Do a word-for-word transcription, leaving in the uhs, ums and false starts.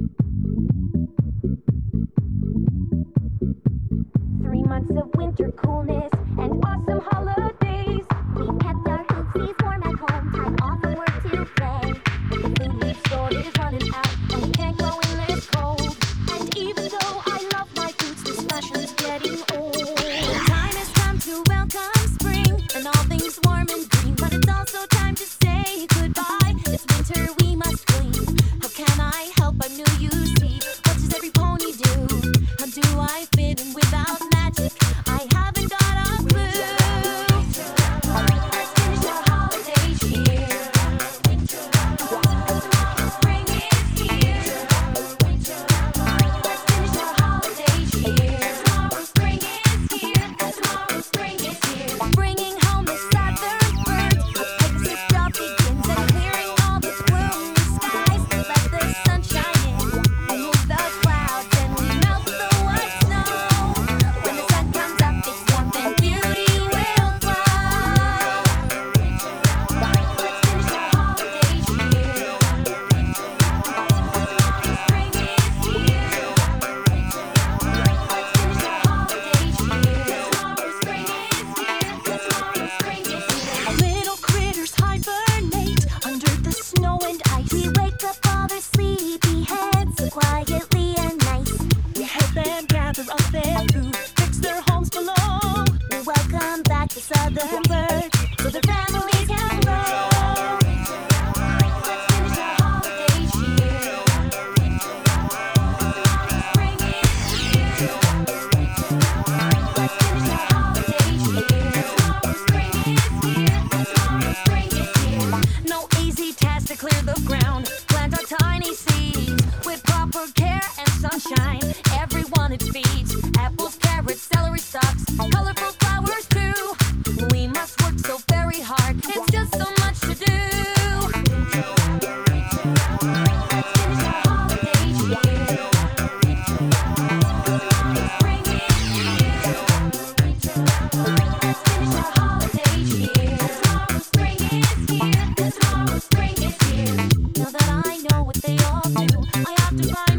Three months of winter coolness and awesome holidays. We kept our hootsies warm at home, time off of work to play. The food we've stored is running out, and we can't go in this cold. And even though I love my boots, this fashion's getting old. The time has come to welcome spring, and all things warm and green. But it's also time to say goodbye. This winter we must clean. How can I help? I'm new, you see. What does every pony do? How do I fit in without magic? I haven't got a clue. Let's finish our holiday cheer. Spring is here. Let's finish our holiday cheer. Tomorrow spring is here. Tomorrow spring is here. Bringing home the southern birds. A Pegasus job begins and clearing all the gloomy skies. Let the sun shine in and move the clouds, and we melt the white snow. When the sun comes up, it's warmth and beauty will flow. Let's finish our holiday cheer. Spring is here. Let's finish our holiday cheer. Tomorrow spring is here. Tomorrow spring is here. Little critters hibernate under the snow and ice. We wake up all their sleepy heads so quietly and nice. We help them gather up their food, fix their homes below. We welcome back the southern bird so their families can grow. Let's finish our holiday cheer. Spring is here. Let's finish our holiday cheer. Tomorrow spring is here. Tomorrow spring is here. No easy task to clear the ground. Plant our tiny seeds with proper care and sunshine. Everyone it feeds. Apples, carrots, celery stalks, colorful flowers too. We must work so very hard. It's just so much to do. Let's finish our holiday cheer. Spring is here. Let's finish our holiday cheer. Tomorrow spring is here. Tomorrow spring is here. Now that I know what they all do, I have to find